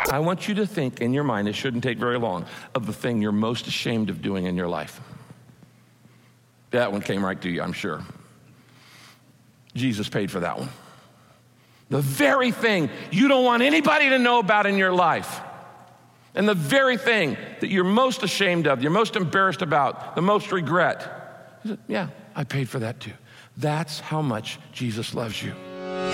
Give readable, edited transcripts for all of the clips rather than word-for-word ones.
I want you to think in your mind, it shouldn't take very long, of the thing you're most ashamed of doing in your life. That one came right to you, I'm sure. Jesus paid for that one. The very thing you don't want anybody to know about in your life, and the very thing that you're most ashamed of, you're most embarrassed about, the most regret. He said, yeah, I paid for that too. That's how much Jesus loves you.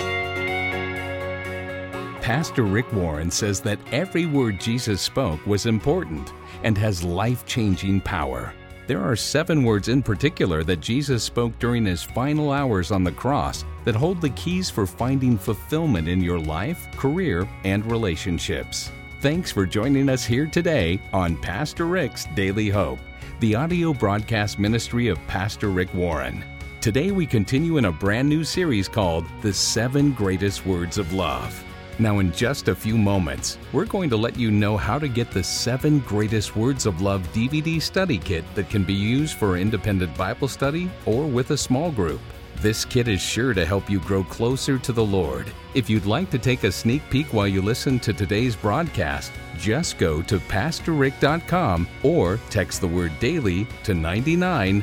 Pastor Rick Warren says that every word Jesus spoke was important and has life-changing power. There are 7 words in particular that Jesus spoke during his final hours on the cross that hold the keys for finding fulfillment in your life, career, and relationships. Thanks for joining us here today on Pastor Rick's Daily Hope, the audio broadcast ministry of Pastor Rick Warren. Today we continue in a brand new series called The 7 Greatest Words of Love. Now, in just a few moments, we're going to let you know how to get the 7 Greatest Words of Love DVD study kit that can be used for independent Bible study or with a small group. This kit is sure to help you grow closer to the Lord. If you'd like to take a sneak peek while you listen to today's broadcast, just go to PastorRick.com or text the word DAILY to 99000.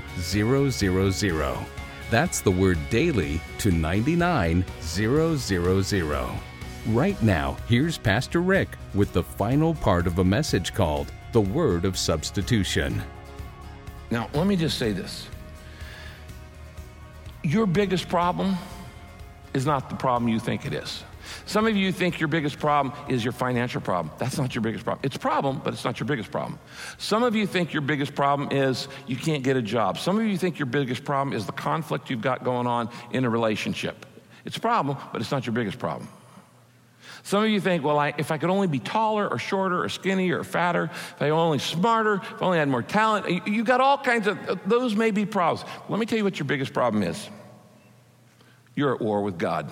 That's the word DAILY to 99000. Right now, here's Pastor Rick with the final part of a message called The Word of Substitution. Now, let me just say this. Your biggest problem is not the problem you think it is. Some of you think your biggest problem is your financial problem. That's not your biggest problem. It's a problem, but it's not your biggest problem. Some of you think your biggest problem is you can't get a job. Some of you think your biggest problem is the conflict you've got going on in a relationship. It's a problem, but it's not your biggest problem. Some of you think, well, if I could only be taller or shorter or skinnier or fatter, if I were only smarter, if I only had more talent, you got all kinds of, those may be problems. Let me tell you what your biggest problem is. You're at war with God.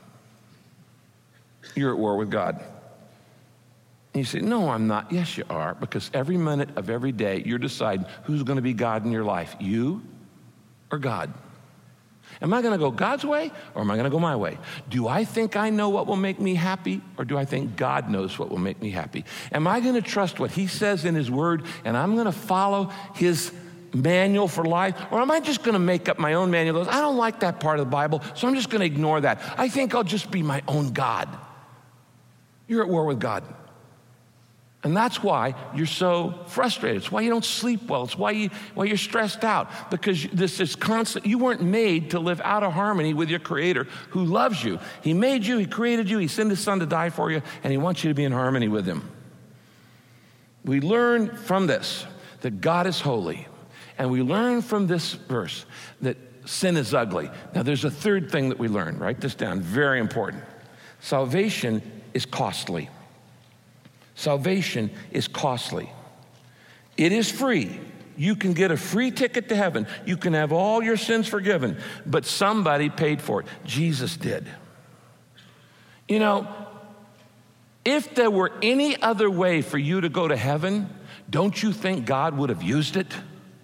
You're at war with God. And you say, no, I'm not. Yes, you are, because every minute of every day, you're deciding who's going to be God in your life, you or God. Am I going to go God's way or am I going to go my way? Do I think I know what will make me happy or do I think God knows what will make me happy? Am I going to trust what he says in his word and I'm going to follow his manual for life? Or am I just going to make up my own manual? I don't like that part of the Bible, so I'm just going to ignore that. I think I'll just be my own God. You're at war with God. And that's why you're so frustrated. It's why you don't sleep well. It's why you're stressed out, because this is constant. You weren't made to live out of harmony with your Creator who loves you. He made you, he created you, he sent his son to die for you, and he wants you to be in harmony with him. We learn from this that God is holy, and we learn from this verse that sin is ugly. Now there's a third thing that we learn. Write this down, very important. Salvation is costly. Salvation is costly. It is free. You can get a free ticket to heaven. You can have all your sins forgiven, but somebody paid for it. Jesus did. You know, if there were any other way for you to go to heaven, don't you think God would have used it?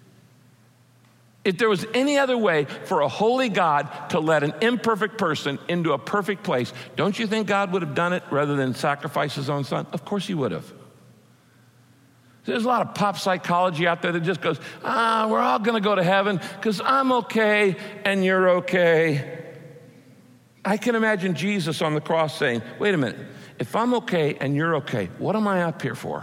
If there was any other way for a holy God to let an imperfect person into a perfect place, don't you think God would have done it rather than sacrifice his own son? Of course he would have. There's a lot of pop psychology out there that just goes, we're all going to go to heaven because I'm okay and you're okay. I can imagine Jesus on the cross saying, wait a minute, if I'm okay and you're okay, what am I up here for?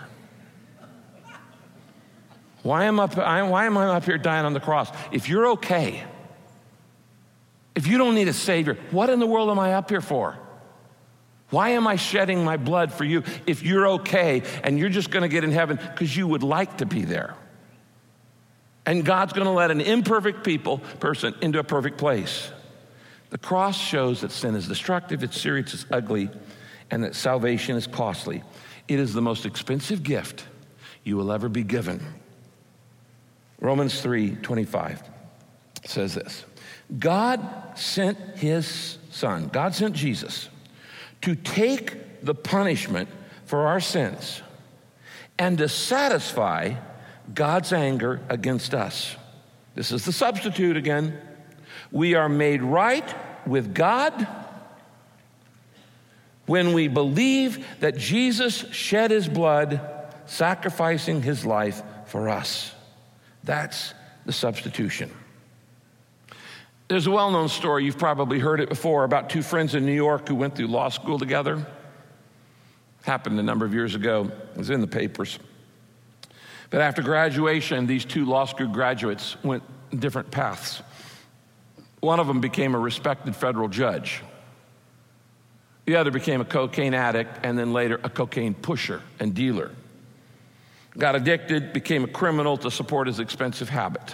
Why am I up here dying on the cross? If you're okay, if you don't need a Savior, what in the world am I up here for? Why am I shedding my blood for you if you're okay and you're just going to get in heaven because you would like to be there? And God's going to let an imperfect person into a perfect place. The cross shows that sin is destructive, it's serious, it's ugly, and that salvation is costly. It is the most expensive gift you will ever be given. Romans 3:25 says this. God sent his son, God sent Jesus to take the punishment for our sins and to satisfy God's anger against us. This is the substitute again. We are made right with God When we believe that Jesus shed his blood, sacrificing his life for us. That's the substitution. There's a well-known story, you've probably heard it before, about two friends in New York who went through law school together. Happened a number of years ago. It was in the papers. But after graduation, these two law school graduates went different paths. One of them became a respected federal judge. The other became a cocaine addict and then later a cocaine pusher and dealer. Got addicted, became a criminal to support his expensive habit.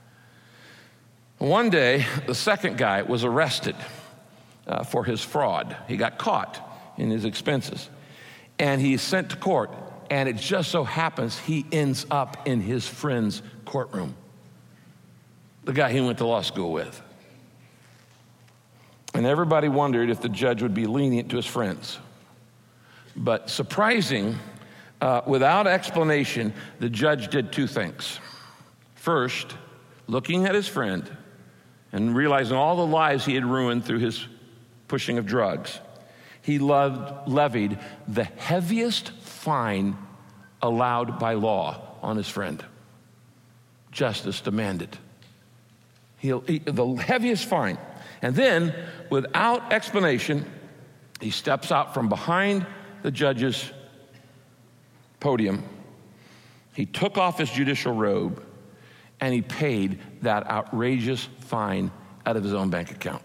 One day, the second guy was arrested for his fraud. He got caught in his expenses. And he's sent to court. And it just so happens he ends up in his friend's courtroom. The guy he went to law school with. And everybody wondered if the judge would be lenient to his friends. But surprising, without explanation, the judge did two things. First, looking at his friend and realizing all the lives he had ruined through his pushing of drugs, he levied the heaviest fine allowed by law on his friend. Justice demanded. The heaviest fine. And then, without explanation, he steps out from behind the judge's podium. He took off his judicial robe, and he paid that outrageous fine out of his own bank account.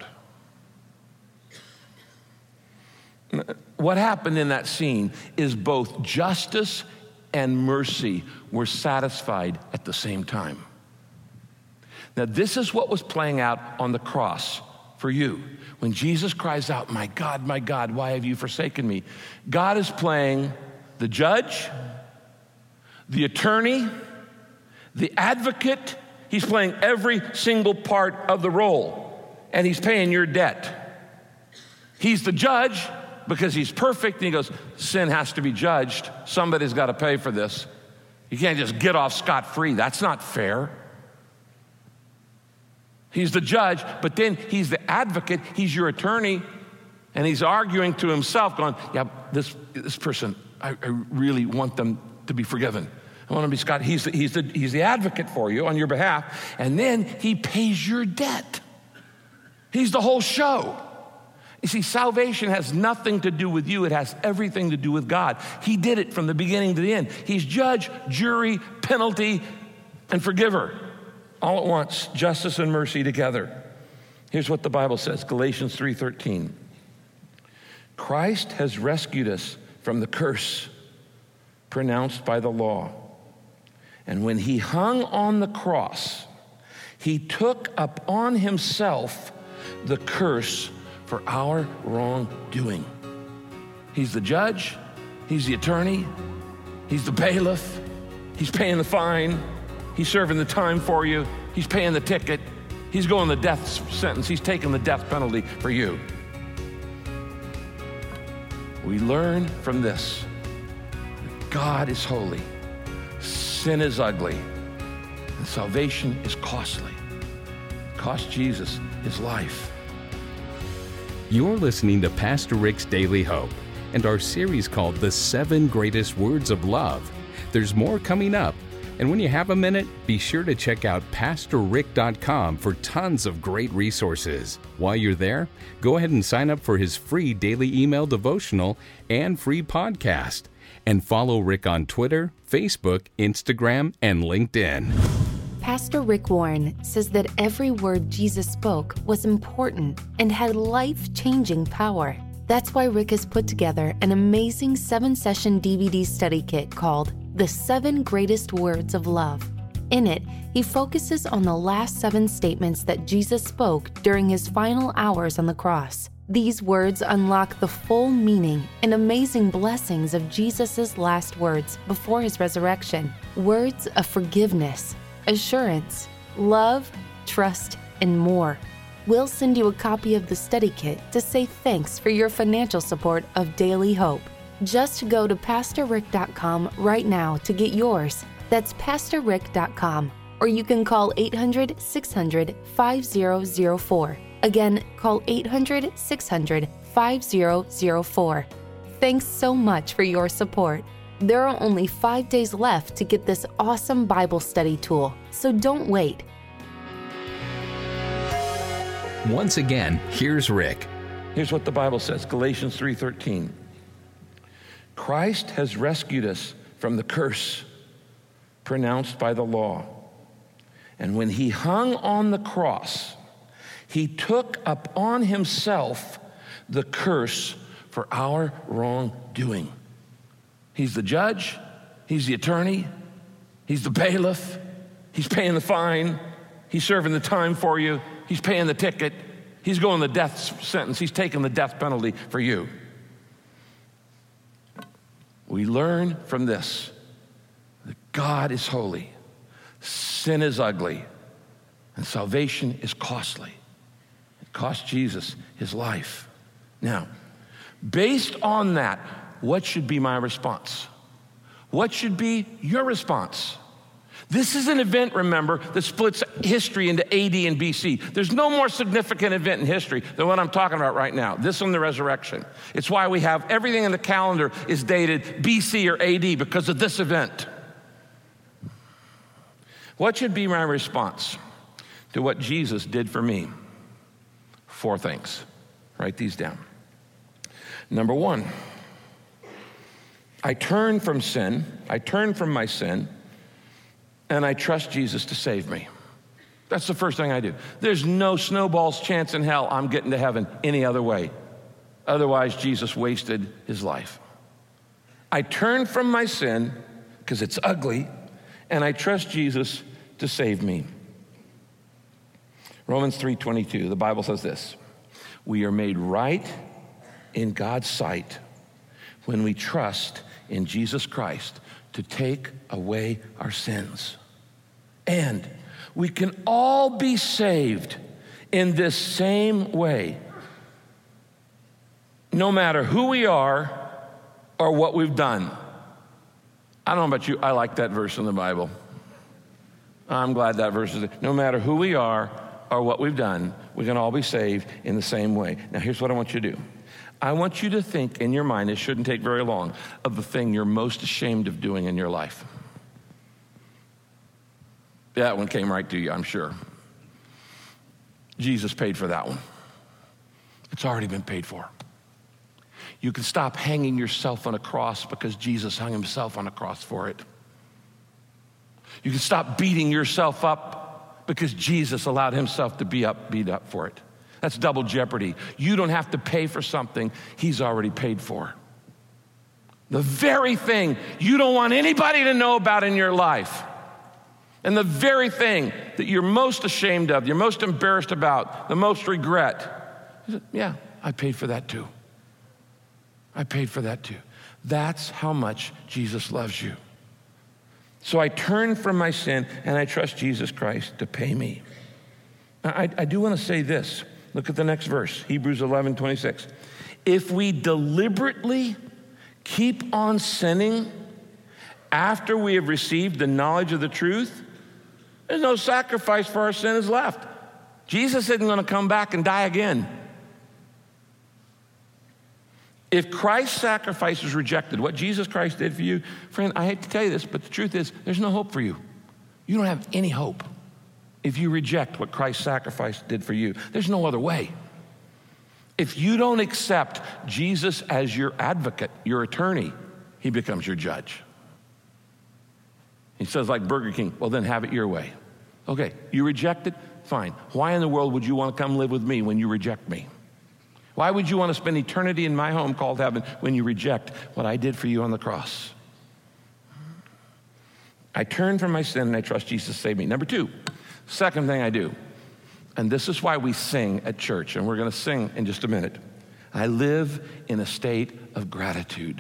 What happened in that scene is both justice and mercy were satisfied at the same time. Now, this is what was playing out on the cross for you. When Jesus cries out, my God, why have you forsaken me?" God is playing the judge, the attorney, the advocate. He's playing every single part of the role, and he's paying your debt. He's the judge because he's perfect, and he goes, sin has to be judged. Somebody's got to pay for this. You can't just get off scot-free. That's not fair. He's the judge, but then he's the advocate. He's your attorney, and he's arguing to himself, going, yeah, this person, I really want them to be forgiven. I want them to be Scott. He's the advocate for you on your behalf, and then he pays your debt. He's the whole show. You see, salvation has nothing to do with you. It has everything to do with God. He did it from the beginning to the end. He's judge, jury, penalty, and forgiver. All at once, justice and mercy together. Here's what the Bible says, Galatians 3:13. Christ has rescued us from the curse pronounced by the law. And when he hung on the cross, he took upon himself the curse for our wrongdoing. He's the judge, he's the attorney, he's the bailiff, he's paying the fine, he's serving the time for you, he's paying the ticket, he's going the death sentence, he's taking the death penalty for you. We learn from this that God is holy, sin is ugly, and salvation is costly. It cost Jesus his life. You're listening to Pastor Rick's Daily Hope and our series called The 7 Greatest Words of Love. There's more coming up, and when you have a minute, be sure to check out PastorRick.com for tons of great resources. While you're there, go ahead and sign up for his free daily email devotional and free podcast. And follow Rick on Twitter, Facebook, Instagram, and LinkedIn. Pastor Rick Warren says that every word Jesus spoke was important and had life-changing power. That's why Rick has put together an amazing 7-session DVD study kit called The 7 Greatest Words of Love. In it, he focuses on the last 7 statements that Jesus spoke during his final hours on the cross. These words unlock the full meaning and amazing blessings of Jesus' last words before his resurrection. Words of forgiveness, assurance, love, trust, and more. We'll send you a copy of the study kit to say thanks for your financial support of Daily Hope. Just go to PastorRick.com right now to get yours. That's PastorRick.com, or you can call 800-600-5004. Again, call 800-600-5004. 5004. Thanks so much for your support. There are only 5 days left to get this awesome Bible study tool, so don't wait. Once again, here's Rick. Here's what the Bible says, Galatians 3:13. Christ has rescued us from the curse pronounced by the law. And when he hung on the cross, he took upon himself the curse for our wrongdoing. He's the judge, he's the attorney, he's the bailiff, he's paying the fine, he's serving the time for you, he's paying the ticket, he's going the death sentence, he's taking the death penalty for you. We learn from this that God is holy, sin is ugly, and salvation is costly. It cost Jesus his life. Now, based on that, what should be my response? What should be your response? This is an event, remember, that splits history into AD and BC. There's no more significant event in history than what I'm talking about right now, this and the resurrection. It's why we have everything in the calendar is dated BC or AD because of this event. What should be my response to what Jesus did for me? 4 things. Write these down. Number 1, I turn from sin, I turn from my sin, and I trust Jesus to save me. That's the first thing I do. There's no snowball's chance in hell I'm getting to heaven any other way. Otherwise, Jesus wasted his life. I turn from my sin, because it's ugly, and I trust Jesus to save me. Romans 3:22, the Bible says this: we are made right in God's sight when we trust in Jesus Christ to take away our sins. And we can all be saved in this same way, no matter who we are or what we've done. I don't know about you, I like that verse in the Bible. I'm glad that verse is there. No matter who we are or what we've done, we can all be saved in the same way. Now, here's what I want you to do. I want you to think in your mind, it shouldn't take very long, of the thing you're most ashamed of doing in your life. That one came right to you, I'm sure. Jesus paid for that one. It's already been paid for. You can stop hanging yourself on a cross because Jesus hung himself on a cross for it. You can stop beating yourself up because Jesus allowed himself to be beat up for it. That's double jeopardy. You don't have to pay for something he's already paid for. The very thing you don't want anybody to know about in your life, and the very thing that you're most ashamed of, you're most embarrassed about, the most regret, yeah, I paid for that too. I paid for that too. That's how much Jesus loves you. So I turn from my sin and I trust Jesus Christ to pay me. Now, I do want to say this. Look at the next verse, Hebrews 11:26. If we deliberately keep on sinning after we have received the knowledge of the truth, there's no sacrifice for our sin is left. Jesus isn't going to come back and die again. If Christ's sacrifice is rejected, what Jesus Christ did for you, friend, I hate to tell you this, but the truth is there's no hope for you. You don't have any hope if you reject what Christ's sacrifice did for you. There's no other way. If you don't accept Jesus as your advocate, your attorney, he becomes your judge. He says like Burger King, well then have it your way. Okay, you reject it? Fine. Why in the world would you want to come live with me when you reject me? Why would you want to spend eternity in my home called heaven when you reject what I did for you on the cross? I turn from my sin and I trust Jesus to save me. Number 2, second thing I do, and this is why we sing at church, and we're going to sing in just a minute. I live in a state of gratitude.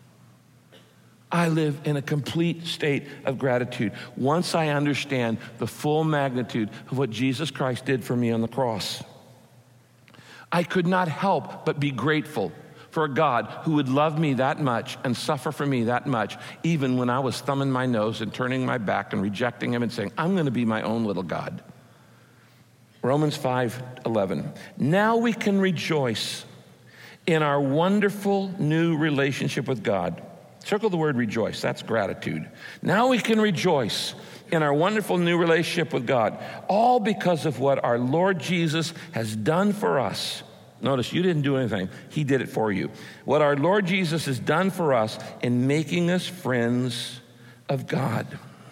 I live in a complete state of gratitude. Once I understand the full magnitude of what Jesus Christ did for me on the cross, I could not help but be grateful for a God who would love me that much and suffer for me that much, even when I was thumbing my nose and turning my back and rejecting him and saying, I'm going to be my own little God. Romans 5:11. Now we can rejoice in our wonderful new relationship with God. Circle the word rejoice. That's gratitude. Now we can rejoice in our wonderful new relationship with God, all because of what our Lord Jesus has done for us. Notice, you didn't do anything. He did it for you. What our Lord Jesus has done for us in making us friends of God.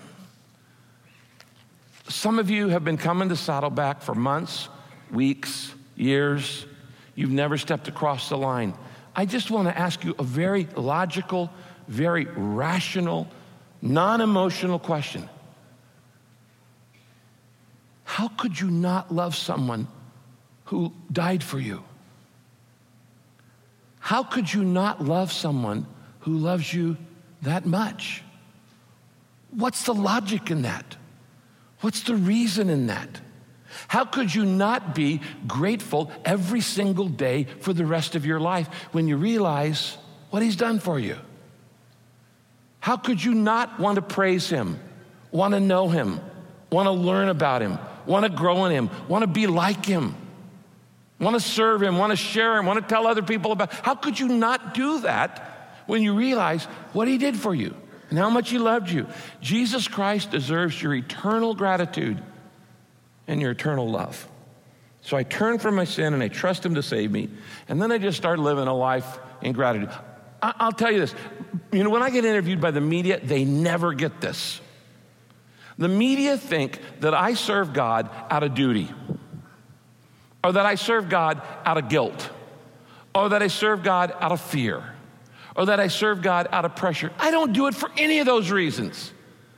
Some of you have been coming to Saddleback for months, weeks, years. You've never stepped across the line. I just want to ask you a very logical, very rational, non-emotional question. How could you not love someone who died for you? How could you not love someone who loves you that much? What's the logic in that? What's the reason in that? How could you not be grateful every single day for the rest of your life when you realize what he's done for you? How could you not want to praise him, want to know him, want to learn about him, want to grow in him, want to be like him, want to serve him, want to share him, want to tell other people about? How could you not do that when you realize what he did for you and how much he loved you? Jesus Christ deserves your eternal gratitude and your eternal love. So I turn from my sin and I trust him to save me, and then I just start living a life in gratitude. I'll tell you this, when I get interviewed by the media, they never get this. The media think that I serve God out of duty, or that I serve God out of guilt, or that I serve God out of fear, or that I serve God out of pressure. I don't do it for any of those reasons.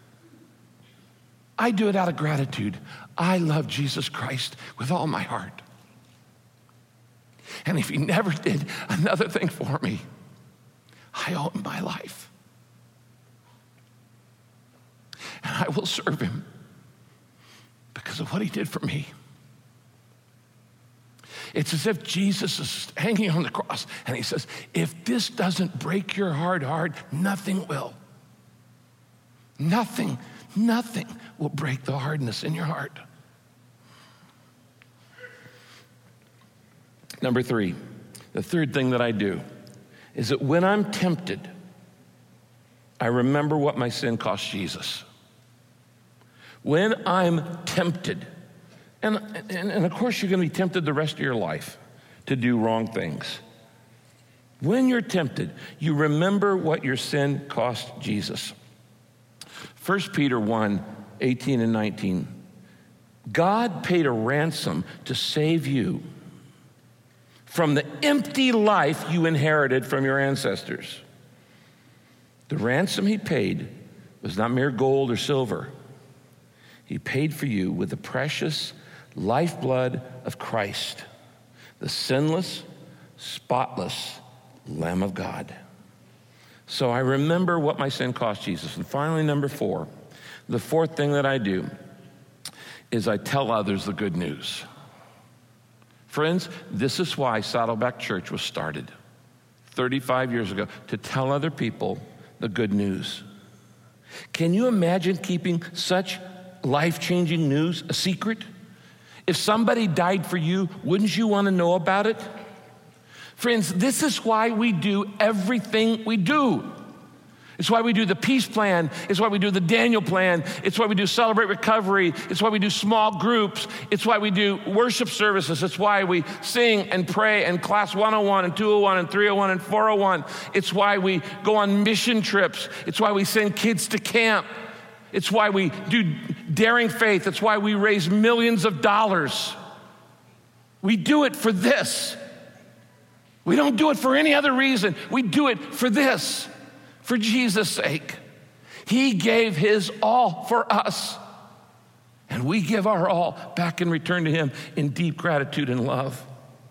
I do it out of gratitude. I love Jesus Christ with all my heart. And if he never did another thing for me, I owe him my life. And I will serve him because of what he did for me. It's as if Jesus is hanging on the cross and he says, if this doesn't break your heart hard, nothing will. Nothing will break the hardness in your heart. Number 3, the third thing that I do is that when I'm tempted, I remember what my sin cost Jesus. When I'm tempted, and of course you're going to be tempted the rest of your life to do wrong things. When you're tempted, you remember what your sin cost Jesus. 1 Peter 1:18 and 19. God paid a ransom to save you from the empty life you inherited from your ancestors. The ransom he paid was not mere gold or silver. He paid for you with the precious lifeblood of Christ, the sinless, spotless Lamb of God. So I remember what my sin cost Jesus. And finally, number 4, the fourth thing that I do is I tell others the good news. Friends, this is why Saddleback Church was started 35 years ago, to tell other people the good news. Can you imagine keeping such life-changing news a secret? If somebody died for you, wouldn't you want to know about it? Friends, this is why we do everything we do. It's why we do the peace plan. It's why we do the Daniel plan. It's why we do Celebrate Recovery. It's why we do small groups. It's why we do worship services. It's why we sing and pray and class 101 and 201 and 301 and 401. It's why we go on mission trips. It's why we send kids to camp. It's why we do Daring Faith. It's why we raise millions of dollars. We do it for this. We don't do it for any other reason. We do it for this, for Jesus' sake. He gave his all for us, and we give our all back in return to him in deep gratitude and love.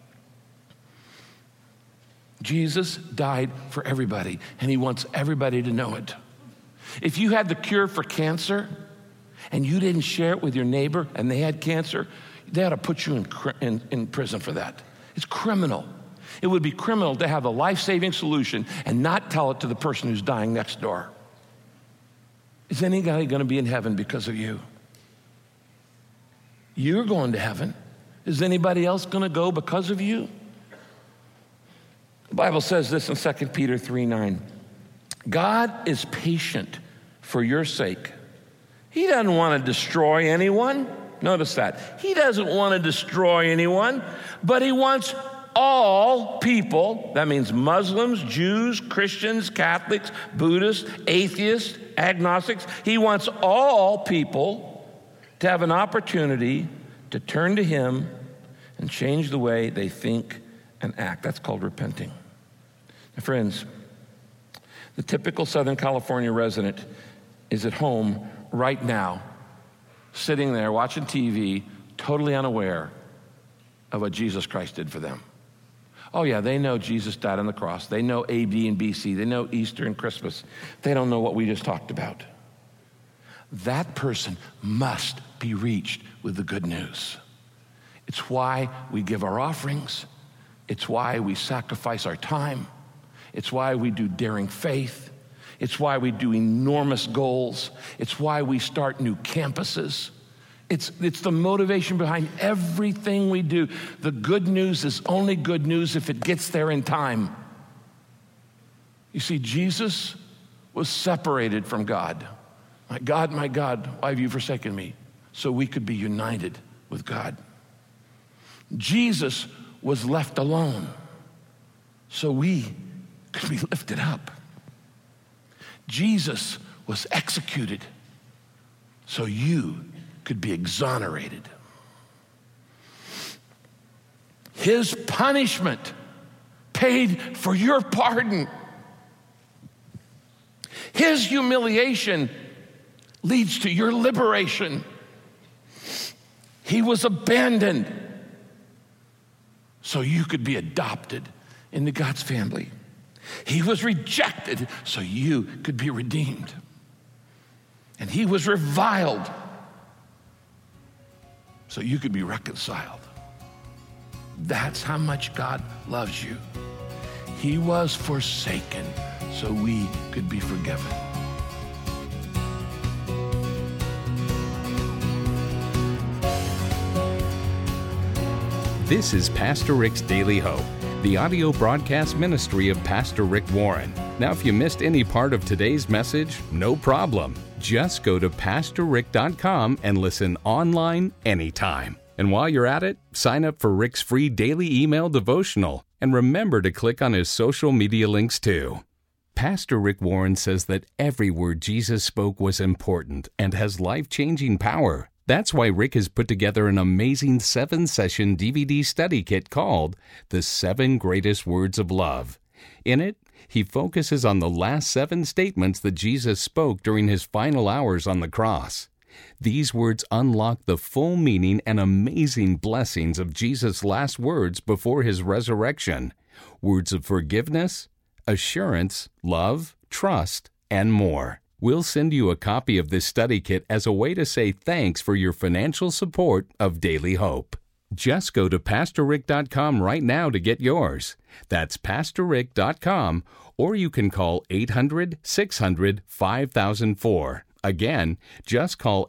Jesus died for everybody, and he wants everybody to know it. If you had the cure for cancer and you didn't share it with your neighbor and they had cancer, they ought to put you in prison for that. It's criminal. It would be criminal to have a life-saving solution and not tell it to the person who's dying next door. Is anybody going to be in heaven because of you? You're going to heaven. Is anybody else going to go because of you? The Bible says this in 2 Peter 3:9. God is patient for your sake. He doesn't want to destroy anyone. Notice that. He doesn't want to destroy anyone, but he wants all people, that means Muslims, Jews, Christians, Catholics, Buddhists, atheists, agnostics. He wants all people to have an opportunity to turn to him and change the way they think and act. That's called repenting. Now, friends, the typical Southern California resident is at home right now, sitting there watching TV, totally unaware of what Jesus Christ did for them. Oh yeah, they know Jesus died on the cross. They know AD and BC. They know Easter and Christmas. They don't know what we just talked about. That person must be reached with the good news. It's why we give our offerings. It's why we sacrifice our time. It's why we do daring faith. It's why we do enormous goals. It's why we start new campuses. It's the motivation behind everything we do. The good news is only good news if it gets there in time. You see, Jesus was separated from God. My God, why have you forsaken me? So we could be united with God. Jesus was left alone so we could be lifted up. Jesus was executed so you could be exonerated. His punishment paid for your pardon. His humiliation leads to your liberation. He was abandoned so you could be adopted into God's family. He was rejected so you could be redeemed. And he was reviled so you could be reconciled. That's how much God loves you. He was forsaken so we could be forgiven. This is Pastor Rick's Daily Hope, the audio broadcast ministry of Pastor Rick Warren. Now, if you missed any part of today's message, no problem. Just go to PastorRick.com and listen online anytime. And while you're at it, sign up for Rick's free daily email devotional. And remember to click on his social media links too. Pastor Rick Warren says that every word Jesus spoke was important and has life-changing power. That's why Rick has put together an amazing 7-session DVD study kit called The 7 Greatest Words of Love. In it, he focuses on the last 7 statements that Jesus spoke during his final hours on the cross. These words unlock the full meaning and amazing blessings of Jesus' last words before his resurrection. Words of forgiveness, assurance, love, trust, and more. We'll send you a copy of this study kit as a way to say thanks for your financial support of Daily Hope. Just go to PastorRick.com right now to get yours. That's PastorRick.com, or you can call 800-600-5004. Again, just call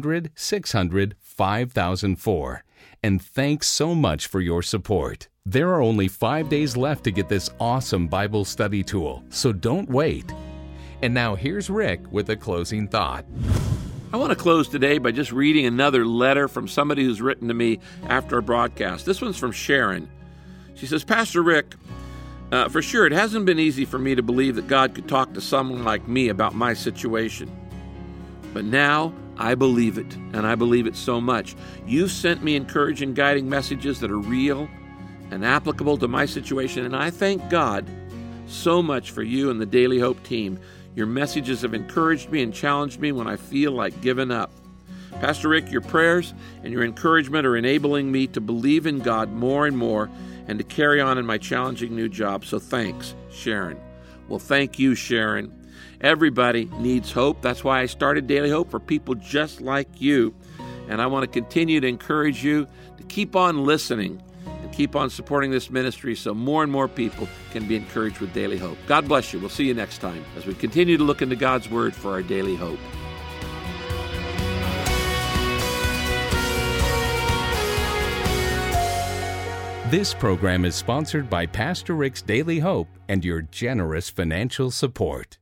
800-600-5004. And thanks so much for your support. There are only 5 days left to get this awesome Bible study tool, so don't wait. And now here's Rick with a closing thought. I want to close today by just reading another letter from somebody who's written to me after a broadcast. This one's from Sharon. She says, Pastor Rick, for sure, it hasn't been easy for me to believe that God could talk to someone like me about my situation. But now I believe it, and I believe it so much. You've sent me encouraging, guiding messages that are real and applicable to my situation, and I thank God so much for you and the Daily Hope team. Your messages have encouraged me and challenged me when I feel like giving up. Pastor Rick, your prayers and your encouragement are enabling me to believe in God more and more and to carry on in my challenging new job. So thanks, Sharon. Well, thank you, Sharon. Everybody needs hope. That's why I started Daily Hope, for people just like you. And I want to continue to encourage you to keep on listening and keep on supporting this ministry so more and more people can be encouraged with Daily Hope. God bless you. We'll see you next time as we continue to look into God's Word for our daily hope. This program is sponsored by Pastor Rick's Daily Hope and your generous financial support.